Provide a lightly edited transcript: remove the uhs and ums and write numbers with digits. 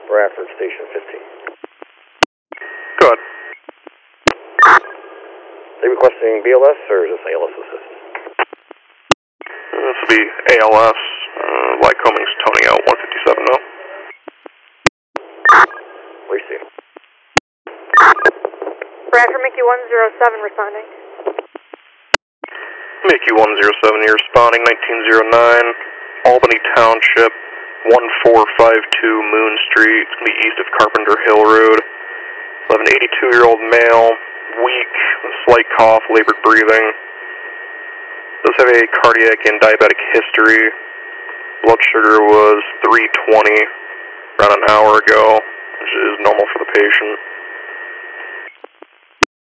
Bradford, Station 15. Go ahead. Are you requesting BLS or just ALS assist? This will be ALS. Light Cummings toning out 157 now. What do you see? Bradford, Mickey 107 responding. Mickey 107, you're responding 1909, Albany Township, 1452 Moon Street. It's going to be east of Carpenter Hill Road. We'll have an 82-year-old male, weak, slight cough, labored breathing. Does have a cardiac and diabetic history. Blood sugar was 320 around an hour ago, which is normal for the patient.